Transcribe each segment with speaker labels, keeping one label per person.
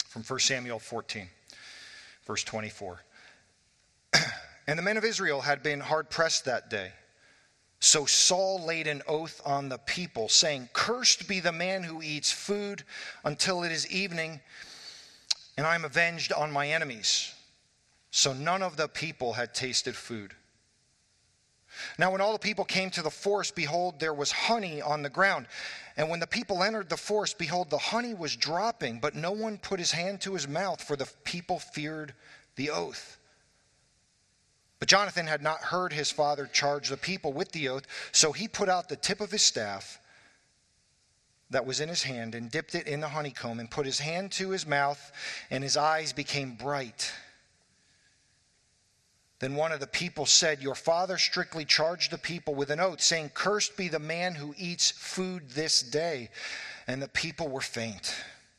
Speaker 1: from 1 Samuel 14, verse 24. And the men of Israel had been hard-pressed that day. So Saul laid an oath on the people, saying, "Cursed be the man who eats food until it is evening, and I am avenged on my enemies." So none of the people had tasted food. Now when all the people came to the forest, behold, there was honey on the ground. And when the people entered the forest, behold, the honey was dropping, but no one put his hand to his mouth, for the people feared the oath. But Jonathan had not heard his father charge the people with the oath, so he put out the tip of his staff that was in his hand and dipped it in the honeycomb and put his hand to his mouth, and his eyes became bright. Then one of the people said, "Your father strictly charged the people with an oath, saying, 'Cursed be the man who eats food this day.' And the people were faint."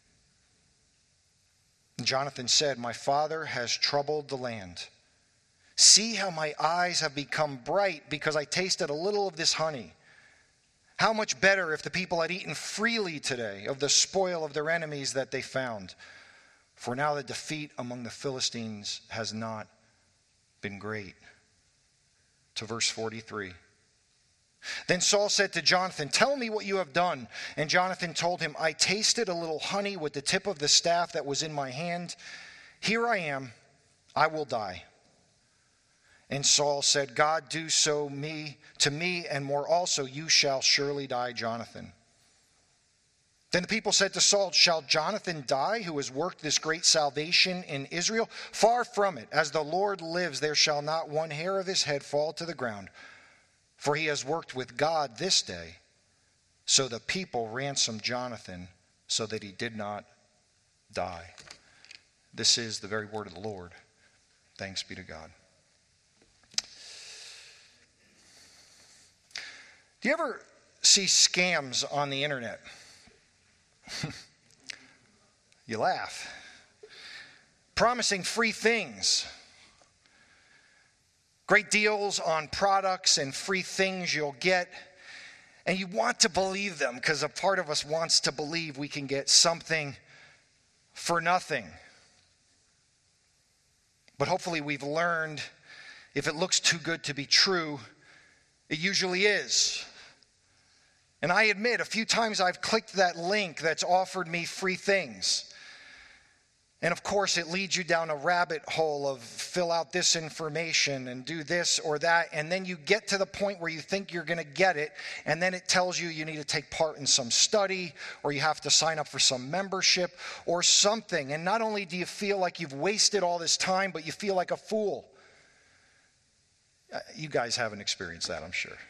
Speaker 1: And Jonathan said, "My father has troubled the land. See how my eyes have become bright because I tasted a little of this honey. How much better if the people had eaten freely today of the spoil of their enemies that they found. For now the defeat among the Philistines has not been great." To verse 43. Then Saul said to Jonathan, "Tell me what you have done." And Jonathan told him, "I tasted a little honey with the tip of the staff that was in my hand. Here I am, I will die." And Saul said, "God do so to me and more also, you shall surely die, Jonathan." Then the people said to Saul, "Shall Jonathan die, who has worked this great salvation in Israel? Far from it. As the Lord lives, there shall not one hair of his head fall to the ground. For he has worked with God this day." So the people ransomed Jonathan so that he did not die. This is the very word of the Lord. Thanks be to God. Do you ever see scams on the internet? You laugh. Promising free things. Great deals on products and free things you'll get. And you want to believe them because a part of us wants to believe we can get something for nothing. But hopefully we've learned if it looks too good to be true, it usually is. And I admit, a few times I've clicked that link that's offered me free things. And of course, it leads you down a rabbit hole of fill out this information and do this or that. And then you get to the point where you think you're going to get it. And then it tells you you need to take part in some study, or you have to sign up for some membership or something. And not only do you feel like you've wasted all this time, but you feel like a fool. You guys haven't experienced that, I'm sure.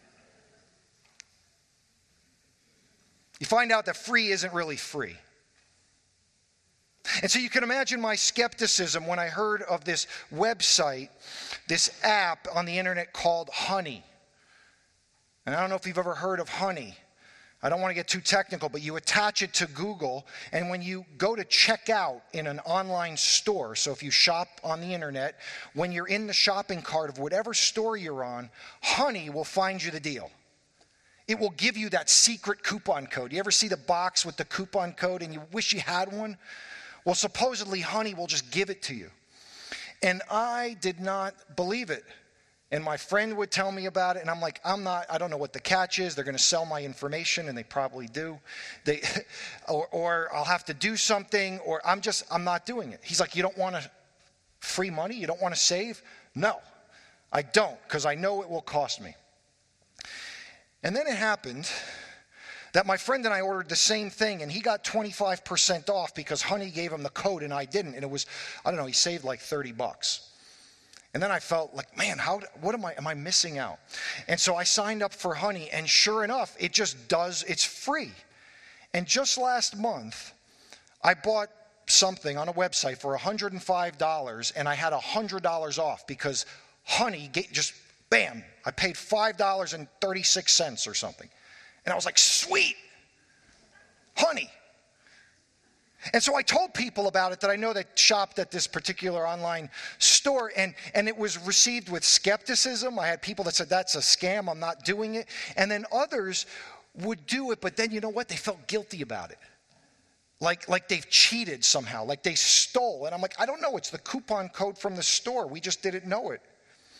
Speaker 1: You find out that free isn't really free. And so you can imagine my skepticism when I heard of this website, this app on the internet called Honey. And I don't know if you've ever heard of Honey. I don't want to get too technical, but you attach it to Google, and when you go to check out in an online store, so if you shop on the internet, when you're in the shopping cart of whatever store you're on, Honey will find you the deal. It will give you that secret coupon code. You ever see the box with the coupon code and you wish you had one? Well, supposedly Honey will just give it to you. And I did not believe it. And my friend would tell me about it, and I'm like, I don't know what the catch is. They're going to sell my information, and they probably do. Or I'll have to do something, or I'm not doing it. He's like, "You don't want free money? You don't want to save?" No, I don't, because I know it will cost me. And then it happened that my friend and I ordered the same thing, and he got 25% off because Honey gave him the code and I didn't. And it was, he saved like $30. And then I felt like, man, am I missing out? And so I signed up for Honey, and sure enough, it's free. And just last month, I bought something on a website for $105, and I had $100 off because Honey just, bam, I paid $5.36 or something. And I was like, sweet, Honey. And so I told people about it that I know that shopped at this particular online store, and it was received with skepticism. I had people that said, "That's a scam, I'm not doing it." And then others would do it, but then you know what? They felt guilty about it. like they've cheated somehow, like they stole. And I'm like, I don't know. It's the coupon code from the store. We just didn't know it.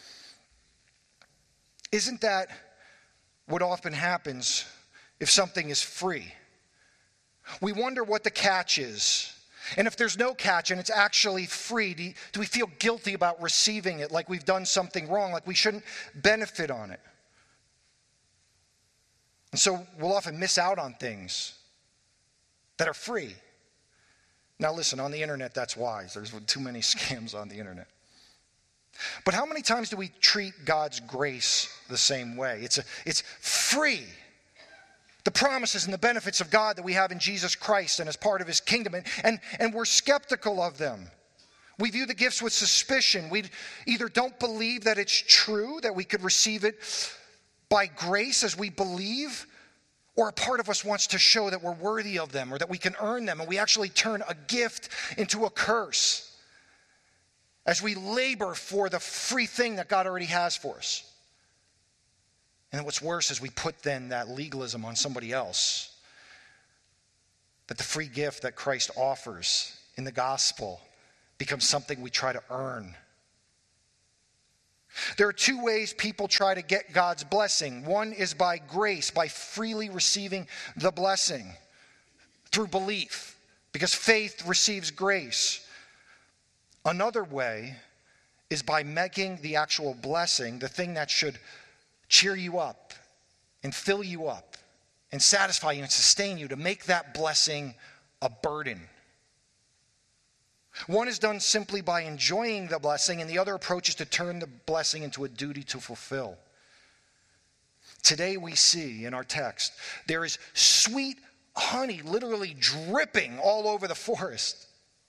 Speaker 1: Isn't that what often happens if something is free? We wonder what the catch is. And if there's no catch and it's actually free, do we feel guilty about receiving it, like we've done something wrong, like we shouldn't benefit on it? And so we'll often miss out on things that are free. Now listen, on the internet, that's wise. There's too many scams on the internet. But how many times do we treat God's grace the same way? It's free. The promises and the benefits of God that we have in Jesus Christ and as part of his kingdom. And we're skeptical of them. We view the gifts with suspicion. We either don't believe that it's true, that we could receive it by grace as we believe, or a part of us wants to show that we're worthy of them or that we can earn them. And we actually turn a gift into a curse as we labor for the free thing that God already has for us. And then what's worse is we put then that legalism on somebody else. That the free gift that Christ offers in the gospel becomes something we try to earn. There are two ways people try to get God's blessing. One is by grace, by freely receiving the blessing through belief, because faith receives grace. Another way is by making the actual blessing, the thing that should cheer you up and fill you up and satisfy you and sustain you, to make that blessing a burden. One is done simply by enjoying the blessing, and the other approach is to turn the blessing into a duty to fulfill. Today we see in our text, there is sweet honey literally dripping all over the forest.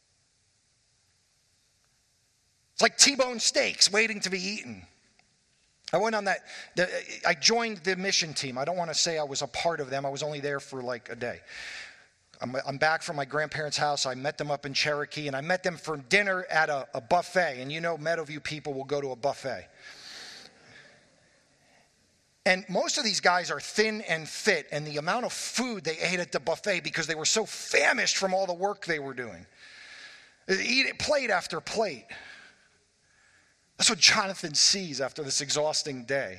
Speaker 1: It's like T-bone steaks waiting to be eaten. I went on I joined the mission team. I don't want to say I was a part of them. I was only there for like a day. I'm back from my grandparents' house. I met them up in Cherokee, and I met them for dinner at a buffet. And you know, Meadowview people will go to a buffet. And most of these guys are thin and fit, and the amount of food they ate at the buffet, because they were so famished from all the work they were doing. They eat plate after plate. That's what Jonathan sees after this exhausting day.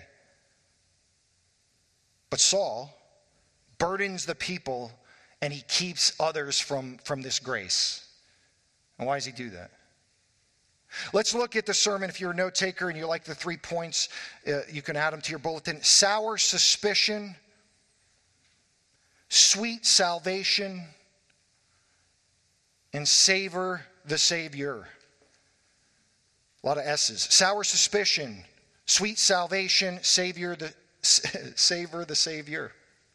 Speaker 1: But Saul burdens the people, and he keeps others from this grace. And why does he do that? Let's look at the sermon. If you're a note taker and you like the 3 points, you can add them to your bulletin. Sour suspicion, sweet salvation, and savor the Savior. A lot of S's. Sour suspicion, sweet salvation, savor the Savior.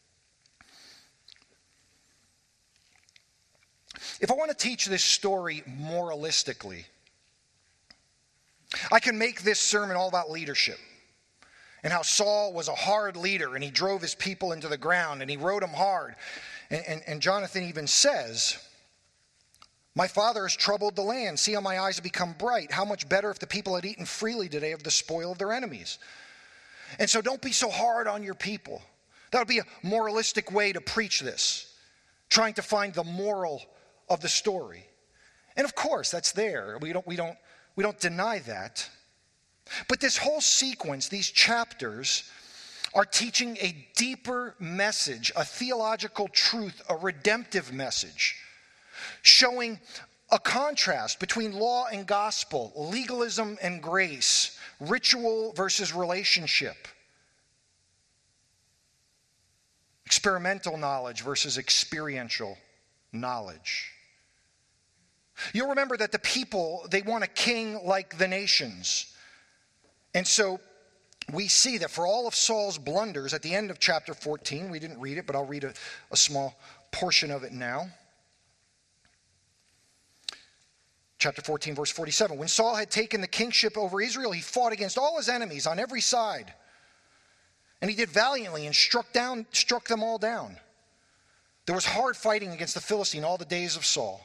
Speaker 1: If I want to teach this story moralistically, I can make this sermon all about leadership and how Saul was a hard leader and he drove his people into the ground and he rode them hard. And Jonathan even says, "My father has troubled the land. See how my eyes have become bright. How much better if the people had eaten freely today of the spoil of their enemies." And so don't be so hard on your people. That would be a moralistic way to preach this, trying to find the moral of the story. And of course, that's there. We don't deny that. But this whole sequence, these chapters, are teaching a deeper message, a theological truth, a redemptive message, showing a contrast between law and gospel, legalism and grace, ritual versus relationship, experimental knowledge versus experiential knowledge. You'll remember that the people, they want a king like the nations. And so we see that for all of Saul's blunders at the end of chapter 14, we didn't read it, but I'll read a small portion of it now. Chapter 14, verse 47. When Saul had taken the kingship over Israel, he fought against all his enemies on every side. And he did valiantly and struck them all down. There was hard fighting against the Philistine all the days of Saul.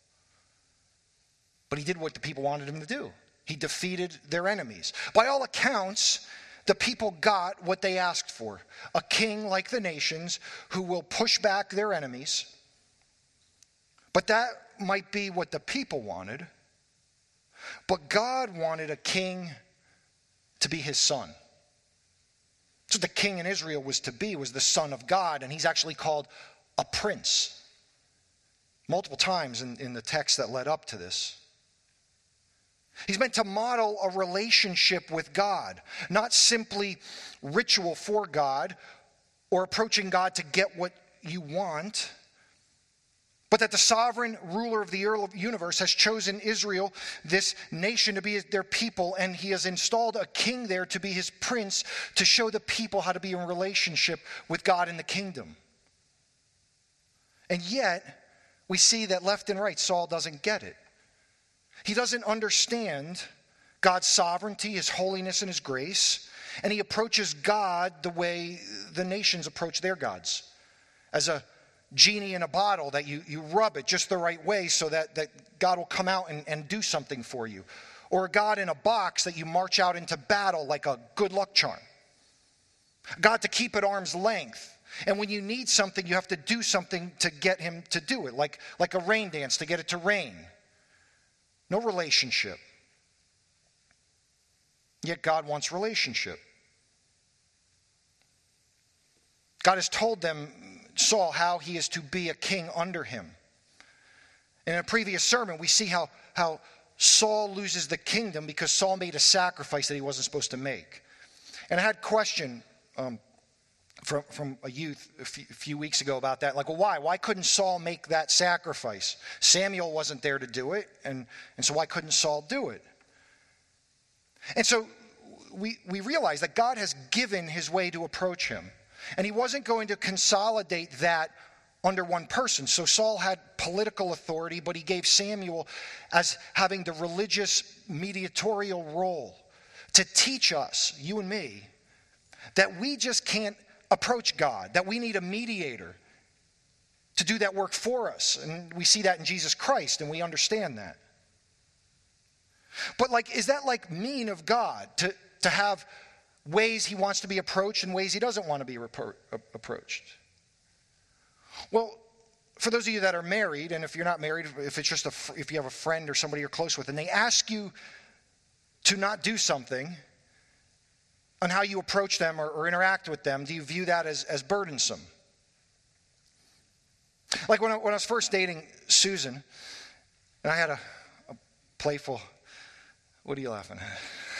Speaker 1: But he did what the people wanted him to do. He defeated their enemies. By all accounts, the people got what they asked for. A king like the nations who will push back their enemies, But that might be what the people wanted. But God wanted a king to be his son. That's what the king in Israel was to be, was the son of God. And he's actually called a prince multiple times in the text that led up to this. He's meant to model a relationship with God, not simply ritual for God or approaching God to get what you want, but that the sovereign ruler of the universe has chosen Israel, this nation, to be their people, and he has installed a king there to be his prince, to show the people how to be in relationship with God in the kingdom. And yet, we see that left and right, Saul doesn't get it. He doesn't understand God's sovereignty, his holiness, and his grace, and he approaches God the way the nations approach their gods, as a genie in a bottle that you rub it just the right way so that God will come out and do something for you. Or a God in a box that you march out into battle like a good luck charm. God to keep at arm's length. And when you need something, you have to do something to get him to do it, like a rain dance to get it to rain. No relationship. Yet God wants relationship. God has told them, Saul, how he is to be a king under him. In a previous sermon, we see how Saul loses the kingdom because Saul made a sacrifice that he wasn't supposed to make. And I had a question from a youth a few weeks ago about that. Like, well, why? Why couldn't Saul make that sacrifice? Samuel wasn't there to do it, and so why couldn't Saul do it? And so we realize that God has given his way to approach him. And he wasn't going to consolidate that under one person. So Saul had political authority, but he gave Samuel as having the religious mediatorial role to teach us, you and me, that we just can't approach God, that we need a mediator to do that work for us. And we see that in Jesus Christ, and we understand that. But is that mean of God to have ways he wants to be approached and ways he doesn't want to be approached? Well, for those of you that are married, and if you're not married, if it's just if you have a friend or somebody you're close with, and they ask you to not do something, on how you approach them or interact with them, do you view that as burdensome? Like when I was first dating Susan, and I had a playful, what are you laughing at?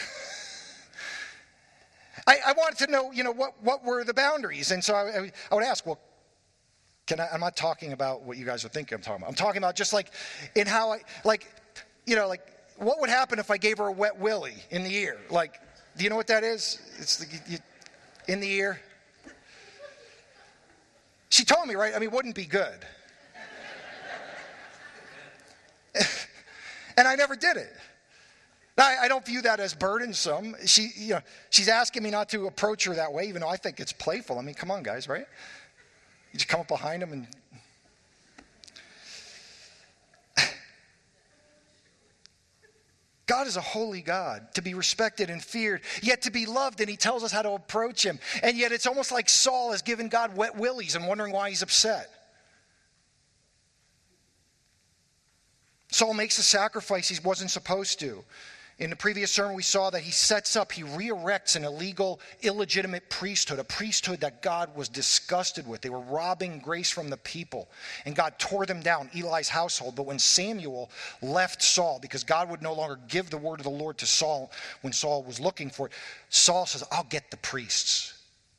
Speaker 1: I wanted to know, what were the boundaries? And so I would ask, well, I'm not talking about what you guys are thinking I'm talking about. I'm talking about just in how what would happen if I gave her a wet willy in the ear? Do you know what that is? It's in the ear. She told me, right? I mean, it wouldn't be good. And I never did it. I don't view that as burdensome. She's asking me not to approach her that way, even though I think it's playful. I mean, come on, guys, right? You just come up behind them and... God is a holy God, to be respected and feared, yet to be loved, and he tells us how to approach him. And yet it's almost like Saul has given God wet willies and wondering why he's upset. Saul makes a sacrifice he wasn't supposed to. In the previous sermon, we saw that he re-erects an illegal, illegitimate priesthood, a priesthood that God was disgusted with. They were robbing grace from the people, and God tore them down, Eli's household. But when Samuel left Saul, because God would no longer give the word of the Lord to Saul when Saul was looking for it, Saul says, I'll get the priests.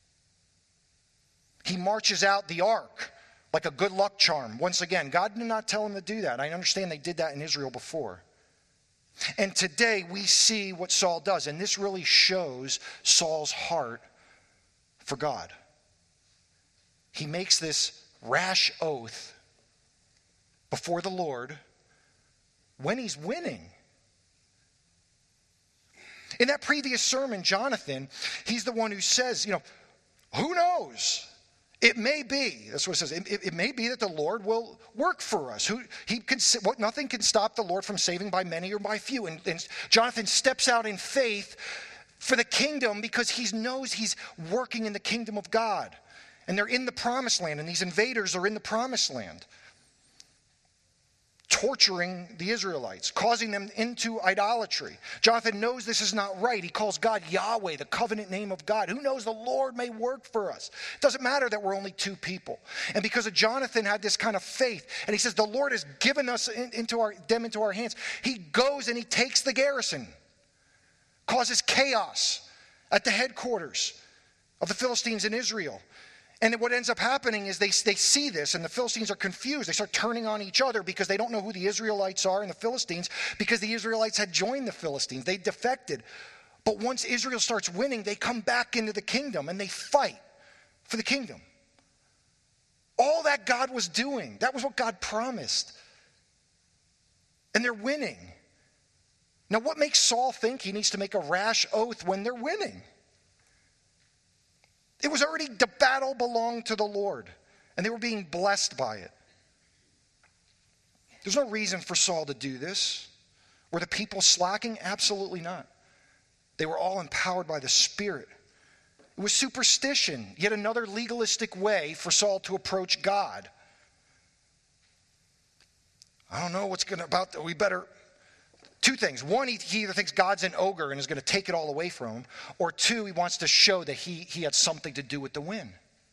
Speaker 1: He marches out the ark like a good luck charm. Once again, God did not tell him to do that. I understand they did that in Israel before. And today we see what Saul does, and this really shows Saul's heart for God. He makes this rash oath before the Lord when he's winning. In that previous sermon, Jonathan, he's the one who says, who knows? It may be, that's what it says, it may be that the Lord will work for us. Nothing can stop the Lord from saving by many or by few. And Jonathan steps out in faith for the kingdom because he knows he's working in the kingdom of God. And they're in the promised land, and these invaders are in the promised land. torturing the Israelites, causing them into idolatry. Jonathan knows this is not right. He calls God Yahweh, the covenant name of God. Who knows, the Lord may work for us. It doesn't matter that we're only two people. And because of Jonathan had this kind of faith, and he says, the Lord has given us them into our hands, he goes and he takes the garrison, causes chaos at the headquarters of the Philistines in Israel. And what ends up happening is they see this, and the Philistines are confused. They start turning on each other because they don't know who the Israelites are and the Philistines, because the Israelites had joined the Philistines. They defected. But once Israel starts winning, they come back into the kingdom and they fight for the kingdom. All that God was doing, that was what God promised. And they're winning. Now, what makes Saul think he needs to make a rash oath when they're winning? It was already, the battle belonged to the Lord, and they were being blessed by it. There's no reason for Saul to do this. Were the people slacking? Absolutely not. They were all empowered by the Spirit. It was superstition, yet another legalistic way for Saul to approach God. I don't know what's going to about. We better. Two things. One, he either thinks God's an ogre and is going to take it all away from him, or two, he wants to show that he had something to do with the win.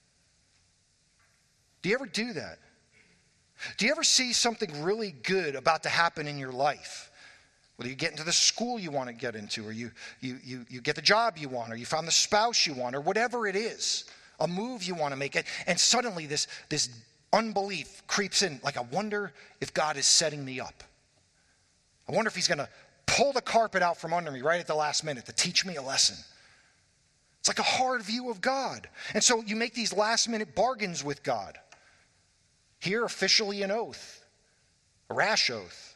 Speaker 1: Do you ever do that? Do you ever see something really good about to happen in your life? Whether you get into the school you want to get into, or you get the job you want, or you found the spouse you want, or whatever it is, a move you want to make, and suddenly this unbelief creeps in, like, I wonder if God is setting me up. I wonder if he's going to pull the carpet out from under me right at the last minute to teach me a lesson. It's like a hard view of God. And so you make these last minute bargains with God. Here, officially an oath, a rash oath.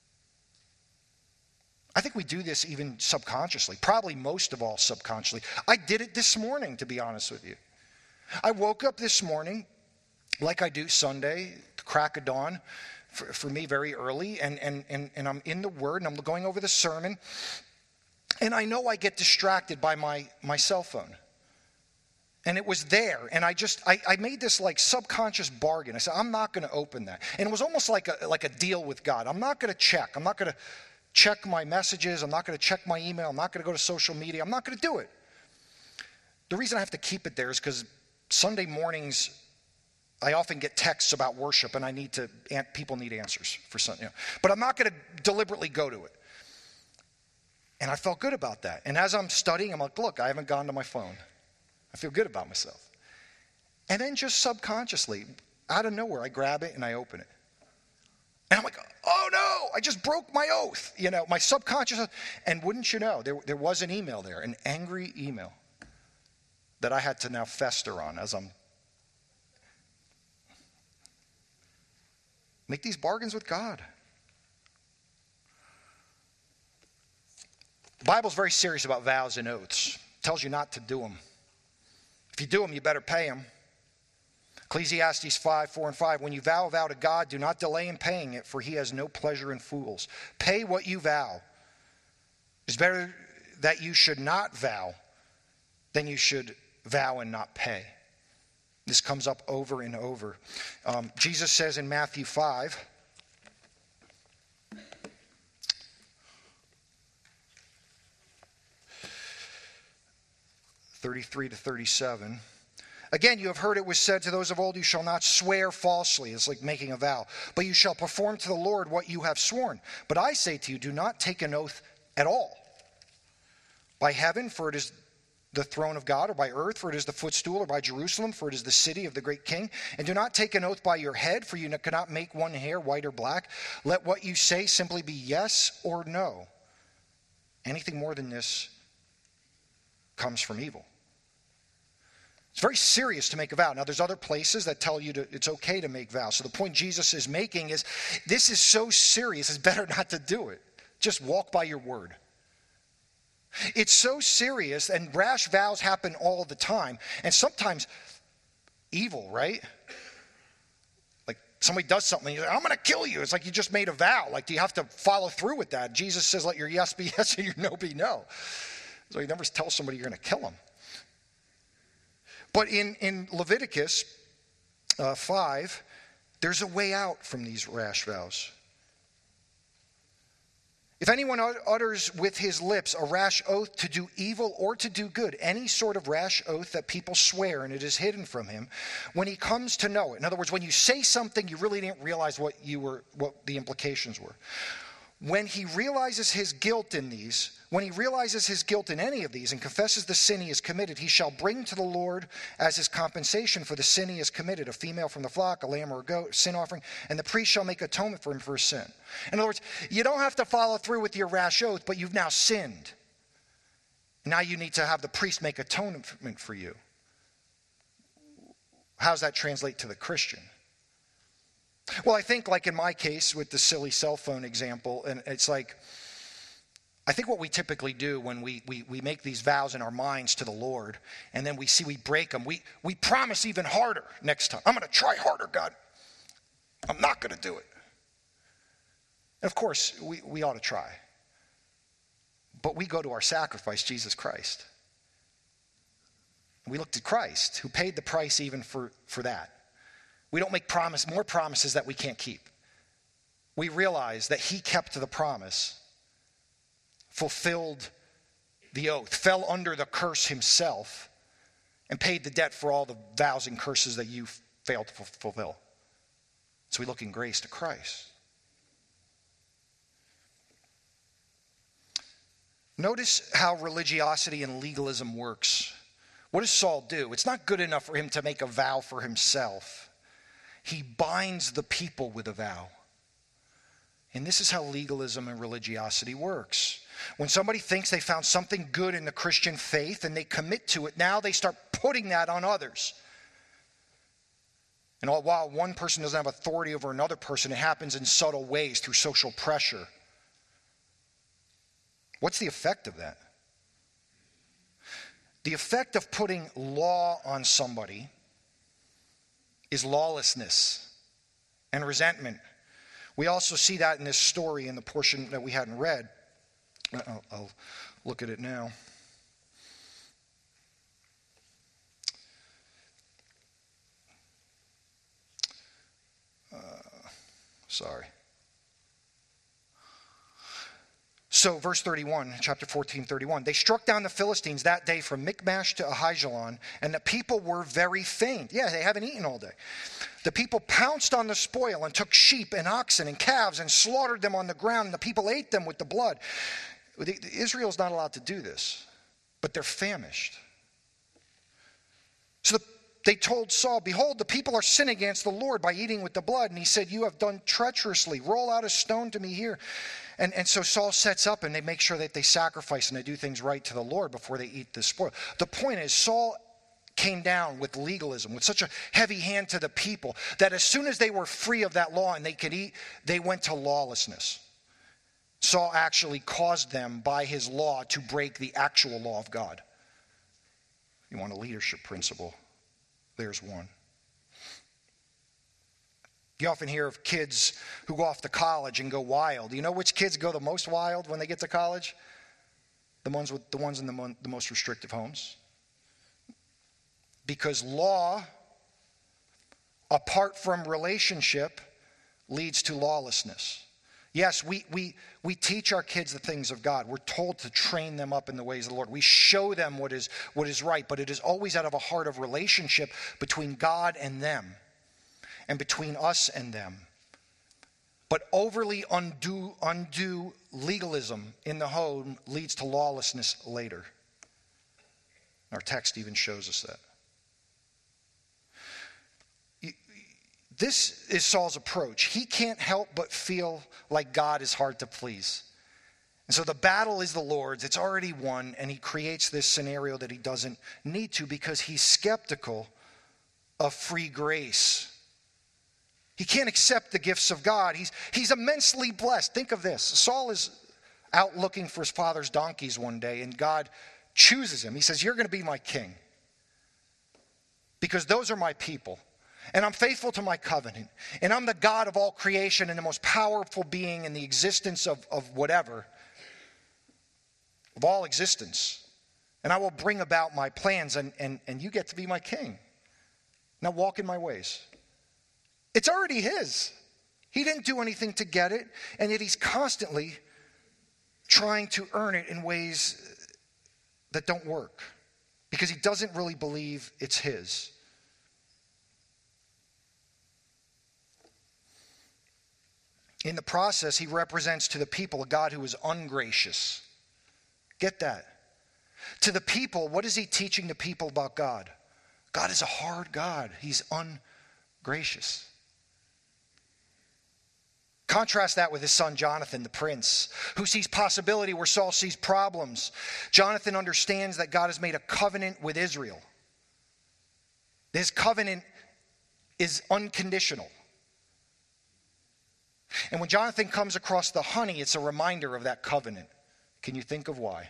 Speaker 1: I think we do this even subconsciously, probably most of all subconsciously. I did it this morning, to be honest with you. I woke up this morning, like I do Sunday, the crack of dawn, for me very early, and I'm in the Word, and I'm going over the sermon, and I know I get distracted by my cell phone. And it was there, and I made this like subconscious bargain. I said, I'm not going to open that. And it was almost like a deal with God. I'm not going to check. I'm not going to check my messages. I'm not going to check my email. I'm not going to go to social media. I'm not going to do it. The reason I have to keep it there is because Sunday mornings, I often get texts about worship, and people need answers for something. But I'm not going to deliberately go to it. And I felt good about that. And as I'm studying, I'm like, look, I haven't gone to my phone. I feel good about myself. And then just subconsciously, out of nowhere, I grab it and I open it. And I'm like, oh no, I just broke my oath. My subconscious. And wouldn't you know, there was an email there, an angry email that I had to now fester on as I'm. Make these bargains with God. The Bible's very serious about vows and oaths. It tells you not to do them. If you do them, you better pay them. Ecclesiastes 5:4-5. When you vow a vow to God, do not delay in paying it, for he has no pleasure in fools. Pay what you vow. It's better that you should not vow than you should vow and not pay. This comes up over and over. Jesus says in Matthew 5, (33-37). Again, you have heard it was said to those of old, you shall not swear falsely. It's like making a vow. But you shall perform to the Lord what you have sworn. But I say to you, do not take an oath at all. By heaven, for it is the throne of God, or by earth, for it is the footstool, or by Jerusalem, for it is the city of the great king. And do not take an oath by your head, for you cannot make one hair white or black. Let what you say simply be yes or no. Anything more than this comes from evil. It's very serious to make a vow. Now, there's other places that tell you it's okay to make vows. So the point Jesus is making is, this is so serious, it's better not to do it. Just walk by your word. It's so serious, and rash vows happen all the time, and sometimes evil, right? Like somebody does something, you're like, I'm going to kill you. It's like you just made a vow. Like, do you have to follow through with that? Jesus says, let your yes be yes and your no be no. So you never tell somebody you're going to kill them. But in Leviticus 5, there's a way out from these rash vows. If anyone utters with his lips a rash oath to do evil or to do good, any sort of rash oath that people swear and it is hidden from him, when he comes to know it, in other words, when you say something you really didn't realize what the implications were. When he realizes his guilt in any of these and confesses the sin he has committed, he shall bring to the Lord as his compensation for the sin he has committed, a female from the flock, a lamb or a goat, sin offering, and the priest shall make atonement for him for his sin. In other words, you don't have to follow through with your rash oath, but you've now sinned. Now you need to have the priest make atonement for you. How does that translate to the Christian? Well, I think like in my case with the silly cell phone example, and it's like, I think what we typically do when we make these vows in our minds to the Lord, and then we see we break them, we promise even harder next time. I'm going to try harder, God. I'm not going to do it. And of course, we ought to try. But we go to our sacrifice, Jesus Christ. We look to Christ, who paid the price even for that. We don't make more promises that we can't keep. We realize that he kept the promise, fulfilled the oath, fell under the curse himself, and paid the debt for all the vows and curses that you failed to fulfill. So we look in grace to Christ. Notice how religiosity and legalism works. What does Saul do? It's not good enough for him to make a vow for himself. He binds the people with a vow. And this is how legalism and religiosity works. When somebody thinks they found something good in the Christian faith and they commit to it, now they start putting that on others. And while one person doesn't have authority over another person, it happens in subtle ways through social pressure. What's the effect of that? The effect of putting law on somebody is lawlessness and resentment. We also see that in this story in the portion that we hadn't read. I'll look at it now. Sorry. So verse 31, chapter 14, 31. They struck down the Philistines that day from Michmash to Ahijalon, and the people were very faint. Yeah, they haven't eaten all day. The people pounced on the spoil and took sheep and oxen and calves and slaughtered them on the ground, and the people ate them with the blood. Israel's not allowed to do this, but they're famished. So they told Saul, behold, the people are sinning against the Lord by eating with the blood. And he said, you have done treacherously. Roll out a stone to me here. And so Saul sets up and they make sure that they sacrifice and they do things right to the Lord before they eat the spoil. The point is, Saul came down with legalism, with such a heavy hand to the people, that as soon as they were free of that law and they could eat, they went to lawlessness. Saul actually caused them by his law to break the actual law of God. You want a leadership principle? There's one. You often hear of kids who go off to college and go wild. You know which kids go the most wild when they get to college? The ones in the most restrictive homes. Because law, apart from relationship, leads to lawlessness. Yes, we teach our kids the things of God. We're told to train them up in the ways of the Lord. We show them what is right, but it is always out of a heart of relationship between God and them, and between us and them. But overly undue legalism in the home leads to lawlessness later. Our text even shows us that. This is Saul's approach. He can't help but feel like God is hard to please. And so the battle is the Lord's. It's already won, and he creates this scenario that he doesn't need to because he's skeptical of free grace. He can't accept the gifts of God. He's immensely blessed. Think of this. Saul is out looking for his father's donkeys one day, and God chooses him. He says, you're going to be my king because those are my people. And I'm faithful to my covenant. And I'm the God of all creation and the most powerful being in the existence of whatever. Of all existence. And I will bring about my plans and you get to be my king. Now walk in my ways. It's already his. He didn't do anything to get it. And yet he's constantly trying to earn it in ways that don't work because he doesn't really believe it's his. In the process, he represents to the people a God who is ungracious. Get that? To the people, what is he teaching the people about God? God is a hard God. He's ungracious. Contrast that with his son Jonathan, the prince, who sees possibility where Saul sees problems. Jonathan understands that God has made a covenant with Israel. His covenant is unconditional. And when Jonathan comes across the honey, it's a reminder of that covenant. Can you think of why?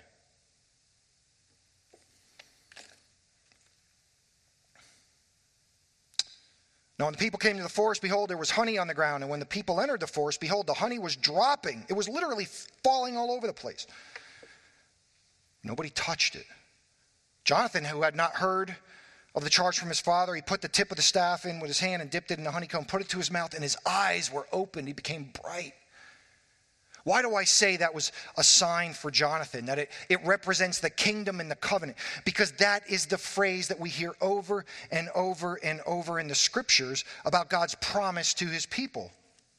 Speaker 1: Now, when the people came to the forest, behold, there was honey on the ground. And when the people entered the forest, behold, the honey was dropping. It was literally falling all over the place. Nobody touched it. Jonathan, who had not heard of the charge from his father, he put the tip of the staff in with his hand and dipped it in the honeycomb, put it to his mouth, and his eyes were opened. He became bright. Why do I say that was a sign for Jonathan, that it represents the kingdom and the covenant? Because that is the phrase that we hear over and over and over in the scriptures about God's promise to his people.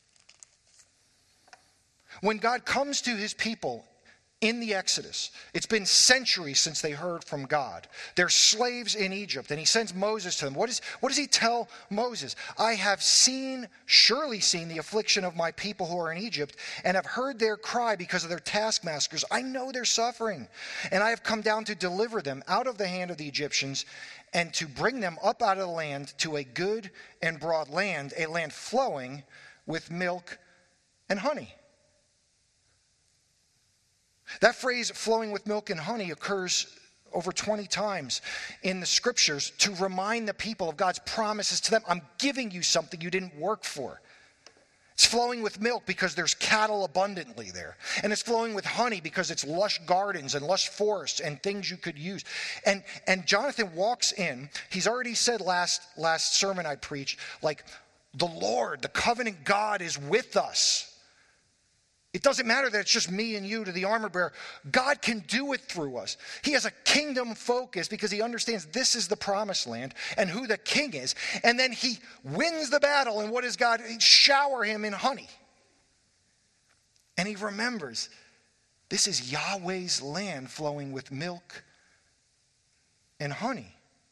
Speaker 1: When God comes to his people in the Exodus, it's been centuries since they heard from God. They're slaves in Egypt, and he sends Moses to them. What does he tell Moses? I have surely seen the affliction of my people who are in Egypt, and have heard their cry because of their taskmasters. I know their suffering, and I have come down to deliver them out of the hand of the Egyptians, and to bring them up out of the land to a good and broad land, a land flowing with milk and honey. That phrase, flowing with milk and honey, occurs over 20 times in the scriptures to remind the people of God's promises to them. I'm giving you something you didn't work for. It's flowing with milk because there's cattle abundantly there. And it's flowing with honey because it's lush gardens and lush forests and things you could use. And Jonathan walks in. He's already said last sermon I preached, like, the Lord, the covenant God is with us. It doesn't matter that it's just me and you to the armor bearer. God can do it through us. He has a kingdom focus because he understands this is the promised land and who the king is. And then he wins the battle. And what does God shower him in honey? And he remembers this is Yahweh's land flowing with milk and honey.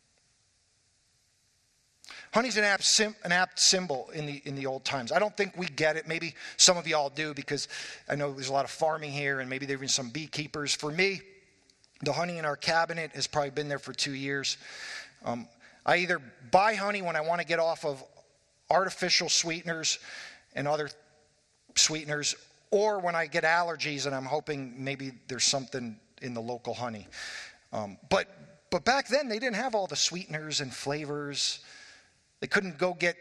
Speaker 1: Honey's an apt symbol in the old times. I don't think we get it. Maybe some of y'all do because I know there's a lot of farming here and maybe there's even some beekeepers. For me, the honey in our cabinet has probably been there for 2 years. I either buy honey when I want to get off of artificial sweeteners and other sweeteners, or when I get allergies and I'm hoping maybe there's something in the local honey. But back then they didn't have all the sweeteners and flavors. They couldn't go get,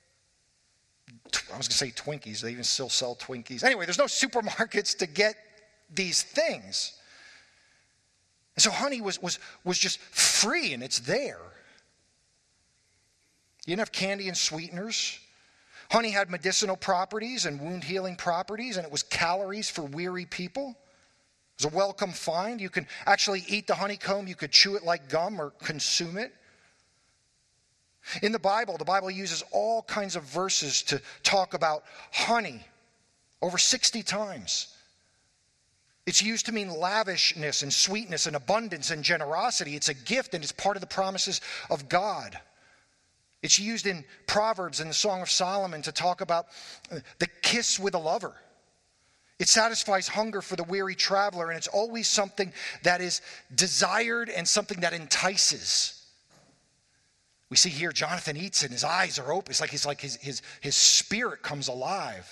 Speaker 1: I was going to say Twinkies. They even still sell Twinkies. Anyway, there's no supermarkets to get these things. And so honey was just free, and it's there. You didn't have candy and sweeteners. Honey had medicinal properties and wound healing properties, and it was calories for weary people. It was a welcome find. You can actually eat the honeycomb. You could chew it like gum or consume it. In the Bible uses all kinds of verses to talk about honey, over 60 times. It's used to mean lavishness and sweetness and abundance and generosity. It's a gift and it's part of the promises of God. It's used in Proverbs and the Song of Solomon to talk about the kiss with a lover. It satisfies hunger for the weary traveler, and it's always something that is desired and something that entices. We see here Jonathan eats it and his eyes are open. It's like his spirit comes alive.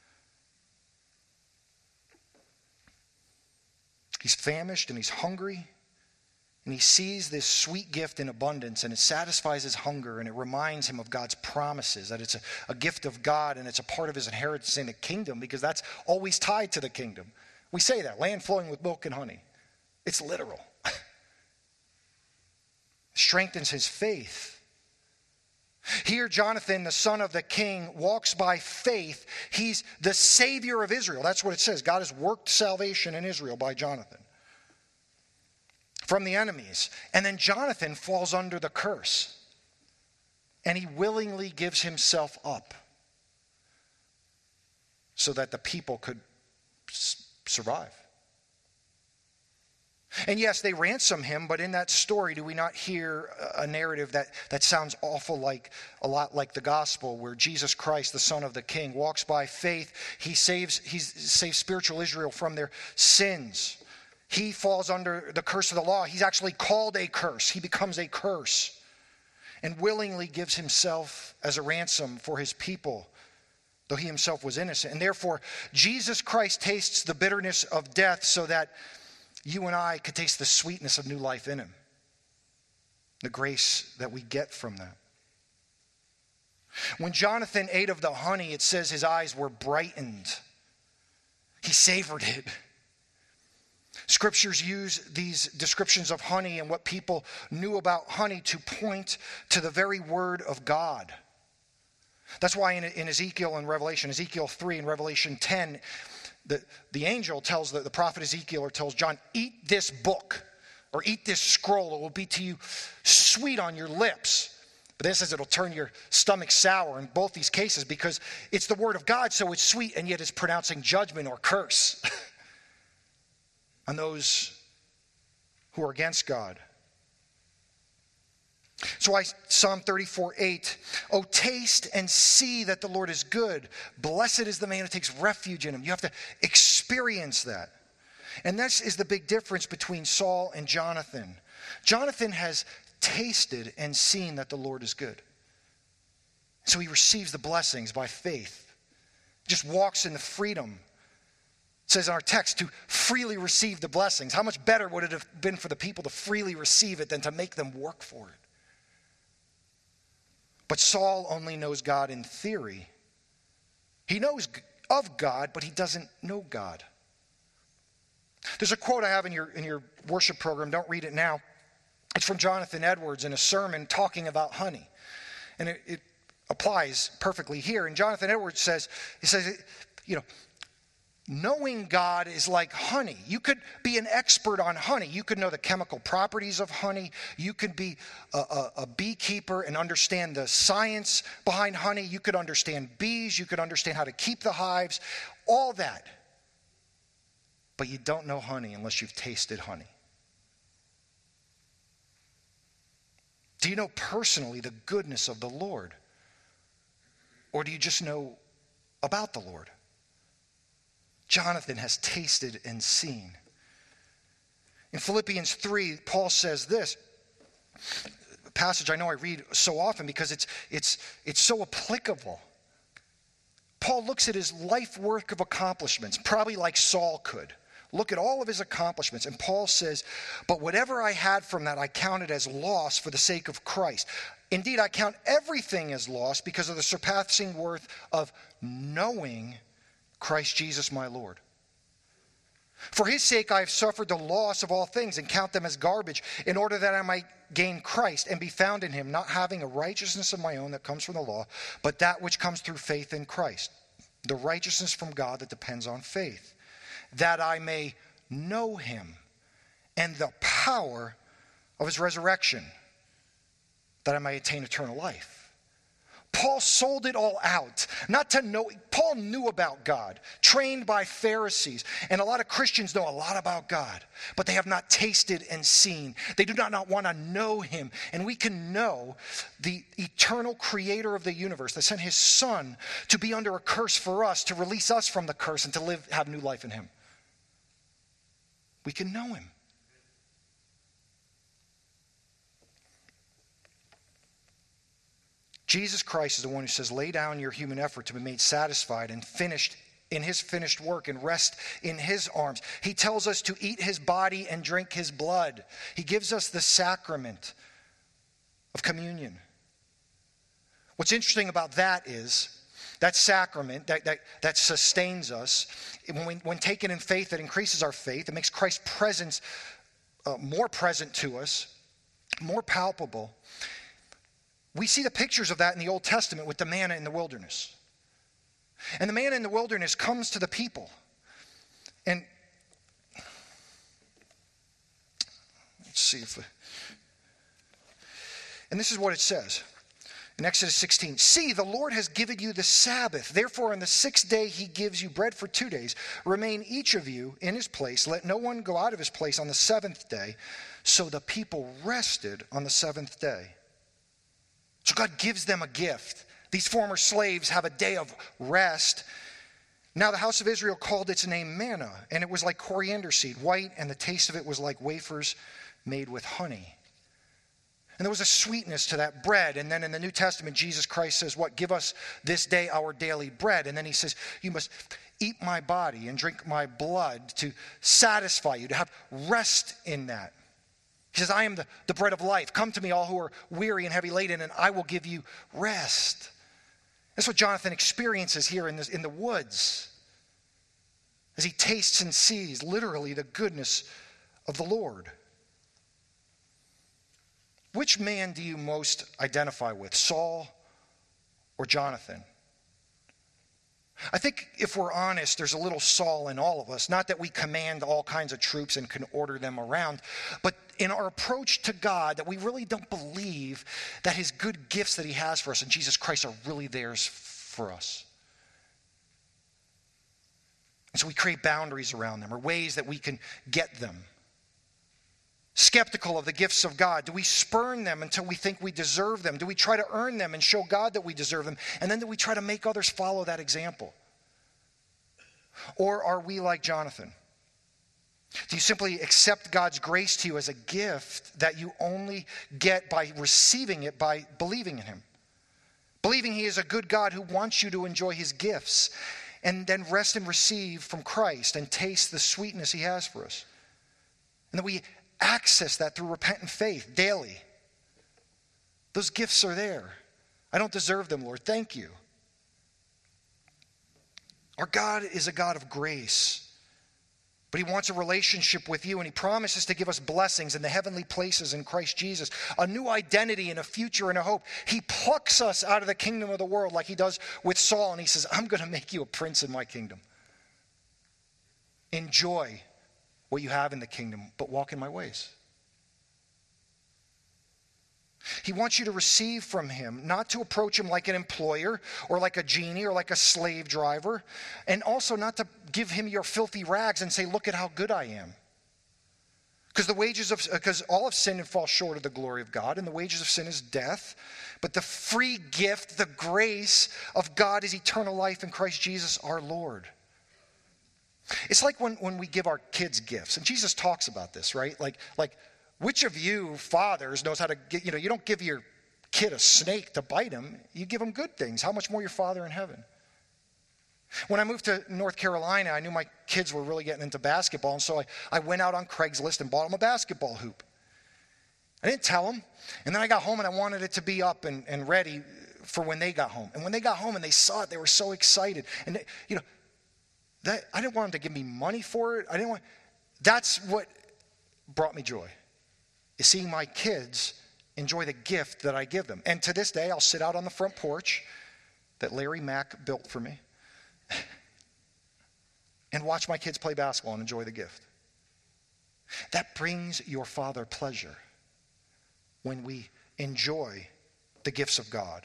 Speaker 1: He's famished and he's hungry. And he sees this sweet gift in abundance, and it satisfies his hunger, and it reminds him of God's promises, that it's a gift of God and it's a part of his inheritance in the kingdom, because that's always tied to the kingdom. We say that, land flowing with milk and honey. It's literal. Strengthens his faith. Here, Jonathan, the son of the king, walks by faith. He's the savior of Israel. That's what it says. God has worked salvation in Israel by Jonathan from the enemies. And then Jonathan falls under the curse. And he willingly gives himself up so that the people could survive. And yes, they ransom him, but in that story, do we not hear a narrative that sounds a lot like the gospel, where Jesus Christ, the Son of the King, walks by faith. He saves spiritual Israel from their sins. He falls under the curse of the law. He's actually called a curse. He becomes a curse and willingly gives himself as a ransom for his people, though he himself was innocent. And therefore, Jesus Christ tastes the bitterness of death so that you and I could taste the sweetness of new life in him. The grace that we get from that. When Jonathan ate of the honey, it says his eyes were brightened. He savored it. Scriptures use these descriptions of honey and what people knew about honey to point to the very word of God. That's why in Ezekiel and Revelation, Ezekiel 3 and Revelation 10, the angel tells the prophet Ezekiel, or tells John, eat this book or eat this scroll. It will be to you sweet on your lips. But then it says it'll turn your stomach sour in both these cases, because it's the word of God, so it's sweet, and yet it's pronouncing judgment or curse on those who are against God. So Psalm 34:8, oh, taste and see that the Lord is good. Blessed is the man who takes refuge in him. You have to experience that. And this is the big difference between Saul and Jonathan. Jonathan has tasted and seen that the Lord is good. So he receives the blessings by faith. Just walks in the freedom. It says in our text to freely receive the blessings. How much better would it have been for the people to freely receive it than to make them work for it? But Saul only knows God in theory. He knows of God, but he doesn't know God. There's a quote I have in your worship program. Don't read it now. It's from Jonathan Edwards in a sermon talking about honey. And it applies perfectly here. And Jonathan Edwards says, knowing God is like honey. You could be an expert on honey. You could know the chemical properties of honey. You could be a beekeeper and understand the science behind honey. You could understand bees. You could understand how to keep the hives. All that. But you don't know honey unless you've tasted honey. Do you know personally the goodness of the Lord? Or do you just know about the Lord? Jonathan has tasted and seen. In Philippians 3, Paul says this, a passage I know I read so often because it's so applicable. Paul looks at his life work of accomplishments, probably like Saul could. Look at all of his accomplishments. And Paul says, but whatever I had from that, I counted as loss for the sake of Christ. Indeed, I count everything as loss because of the surpassing worth of knowing Christ Jesus my Lord. For his sake I have suffered the loss of all things and count them as garbage, in order that I might gain Christ and be found in him, not having a righteousness of my own that comes from the law, but that which comes through faith in Christ, the righteousness from God that depends on faith, that I may know him and the power of his resurrection, that I may attain eternal life. Paul sold it all out, not to know. Paul knew about God, trained by Pharisees. And a lot of Christians know a lot about God, but they have not tasted and seen. They do not want to know him. And we can know the eternal creator of the universe that sent his son to be under a curse for us, to release us from the curse and to have new life in him. We can know him. Jesus Christ is the one who says, lay down your human effort to be made satisfied and finished in his finished work and rest in his arms. He tells us to eat his body and drink his blood. He gives us the sacrament of communion. What's interesting about that is that sacrament that sustains us, when taken in faith, it increases our faith. It makes Christ's presence more present to us, more palpable. We see the pictures of that in the Old Testament with the manna in the wilderness. And the manna in the wilderness comes to the people. And let's see if... And this is what it says. In Exodus 16, see, the Lord has given you the Sabbath. Therefore, on the 6th day, he gives you bread for 2 days. Remain each of you in his place. Let no one go out of his place on the 7th day. So the people rested on the 7th day. So God gives them a gift. These former slaves have a day of rest. Now the house of Israel called its name manna, and it was like coriander seed, white, and the taste of it was like wafers made with honey. And there was a sweetness to that bread. And then in the New Testament, Jesus Christ says, what? Give us this day our daily bread. And then he says, you must eat my body and drink my blood to satisfy you, to have rest in that. He says, I am the bread of life. Come to me, all who are weary and heavy laden, and I will give you rest. That's what Jonathan experiences here in the woods as he tastes and sees literally the goodness of the Lord. Which man do you most identify with, Saul or Jonathan? I think if we're honest, there's a little Saul in all of us. Not that we command all kinds of troops and can order them around, but in our approach to God, that we really don't believe that his good gifts that he has for us in Jesus Christ are really theirs for us. And so we create boundaries around them or ways that we can get them. Skeptical of the gifts of God. Do we spurn them until we think we deserve them? Do we try to earn them and show God that we deserve them? And then do we try to make others follow that example? Or are we like Jonathan? Do you simply accept God's grace to you as a gift that you only get by receiving it by believing in him? Believing he is a good God who wants you to enjoy his gifts and then rest and receive from Christ and taste the sweetness he has for us. And that we access that through repentant faith daily. Those gifts are there. I don't deserve them, Lord. Thank you. Our God is a God of grace. But he wants a relationship with you, and he promises to give us blessings in the heavenly places in Christ Jesus, a new identity and a future and a hope. He plucks us out of the kingdom of the world like he does with Saul, and he says, I'm going to make you a prince in my kingdom. Enjoy what you have in the kingdom, but walk in my ways. He wants you to receive from him, not to approach him like an employer or like a genie or like a slave driver, and also not to give him your filthy rags and say, look at how good I am. Because all of sin and fall short of the glory of God, and the wages of sin is death. But the free gift, the grace of God is eternal life in Christ Jesus our Lord. It's like when we give our kids gifts, and Jesus talks about this, right? Like which of you fathers knows how to get, you don't give your kid a snake to bite him, you give him good things. How much more your Father in heaven? When I moved to North Carolina, I knew my kids were really getting into basketball, and so I went out on Craigslist and bought them a basketball hoop. I didn't tell them, and then I got home and I wanted it to be up and ready for when they got home. And when they got home and they saw it, they were so excited. And I didn't want them to give me money for it. That's what brought me joy, is seeing my kids enjoy the gift that I give them. And to this day, I'll sit out on the front porch that Larry Mack built for me and watch my kids play basketball and enjoy the gift. That brings your Father pleasure when we enjoy the gifts of God.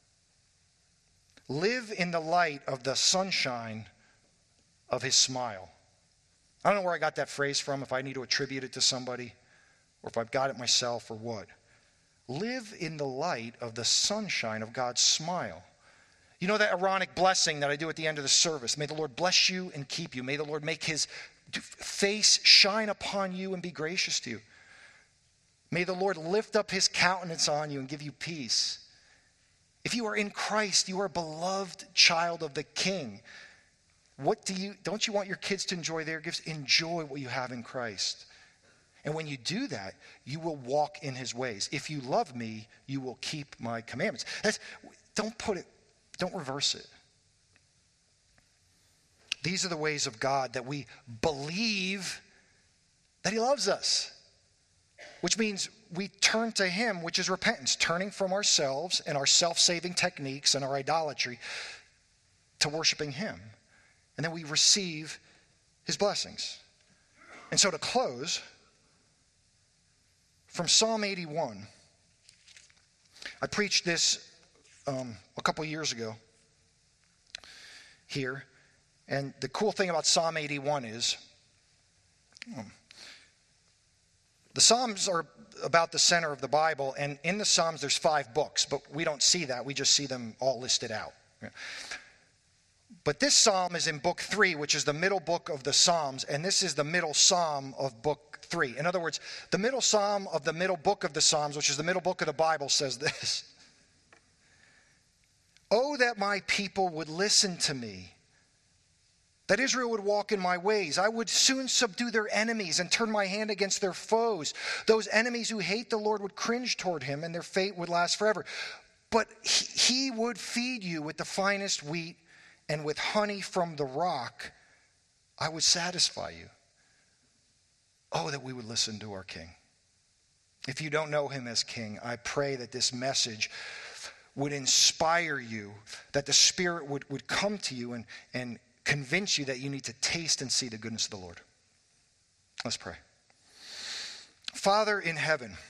Speaker 1: Live in the light of the sunshine of his smile. I don't know where I got that phrase from, if I need to attribute it to somebody, or if I've got it myself or what. Live in the light of the sunshine of God's smile. You know that ironic blessing that I do at the end of the service? May the Lord bless you and keep you. May the Lord make his face shine upon you and be gracious to you. May the Lord lift up his countenance on you and give you peace. If you are in Christ, you are a beloved child of the King. Don't you want your kids to enjoy their gifts? Enjoy what you have in Christ. And when you do that, you will walk in his ways. If you love me, you will keep my commandments. Don't reverse it. These are the ways of God that we believe that he loves us. Which means we turn to him, which is repentance, turning from ourselves and our self-saving techniques and our idolatry to worshiping him. And then we receive his blessings. And so to close, from Psalm 81, I preached this a couple years ago here. And the cool thing about Psalm 81 is the Psalms are about the center of the Bible, and in the Psalms there's 5 books, but we don't see that. We just see them all listed out. But this psalm is in book 3, which is the middle book of the Psalms, and this is the middle psalm of book 3. In other words, the middle psalm of the middle book of the Psalms, which is the middle book of the Bible, says this: "Oh, that my people would listen to me, that Israel would walk in my ways. I would soon subdue their enemies and turn my hand against their foes. Those enemies who hate the Lord would cringe toward him, and their fate would last forever. But he would feed you with the finest wheat, and with honey from the rock, I would satisfy you." Oh, that we would listen to our King. If you don't know him as King, I pray that this message would inspire you, that the Spirit would come to you and convince you that you need to taste and see the goodness of the Lord. Let's pray. Father in heaven,